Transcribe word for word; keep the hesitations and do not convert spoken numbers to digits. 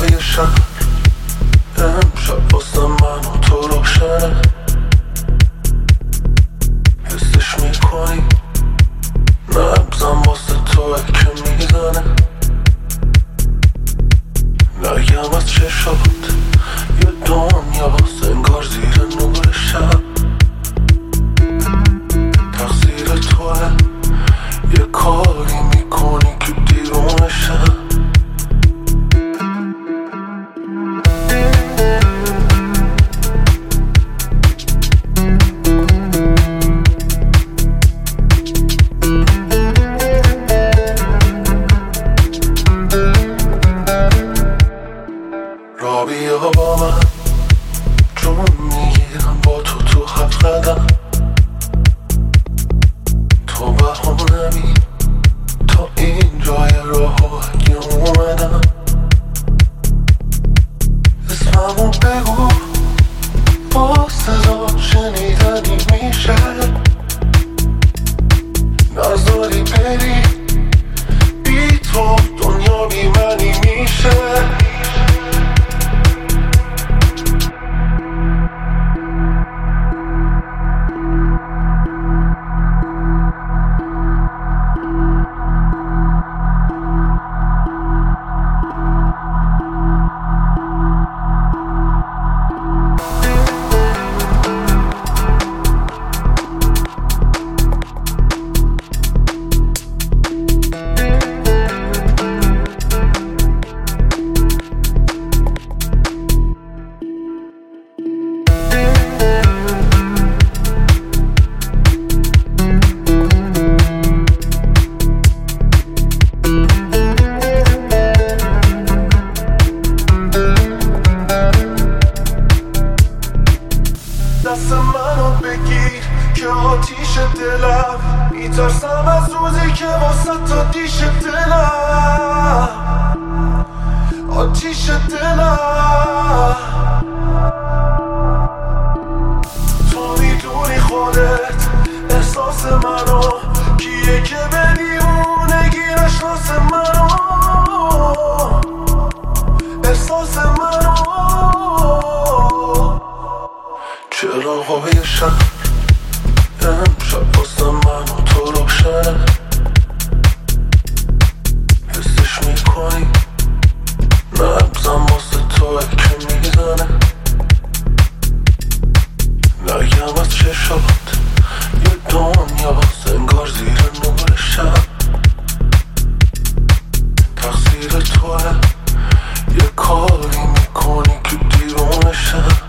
های شهر امشب واسه من و تو روشنه، حسش میکنی نبزم واسه توه که میزنه. نگم از چشات یه دنیا انگار زیر نور شب، تقصیر توه یه کاری میکنی که دیرون شب. را بیا با من جون میگیرم با تو تو هفت قدم، تو بهانمی تا این جای راه اگه اومدم. اسممو بگو با صدا شنیدنی میشه، نذاری بری بی تو دنیا بی منی میشه. دست منو بگیر که آتیش دلم، میترسم از روزی که واسه تا دیش دلم، آتیش دلم. تو میدونی خودت احساس منو، کیه که به دیوونگی نشناس منو، احساس منو. چراغای شهر امشب واسه من و تو روشنه، حسش میکنی نبزم واسه توه که میزنه. نگم از چشات یه دنیا انگار زیر نور شب، تقصیر توه یه کاری میکنی که دیرون شب.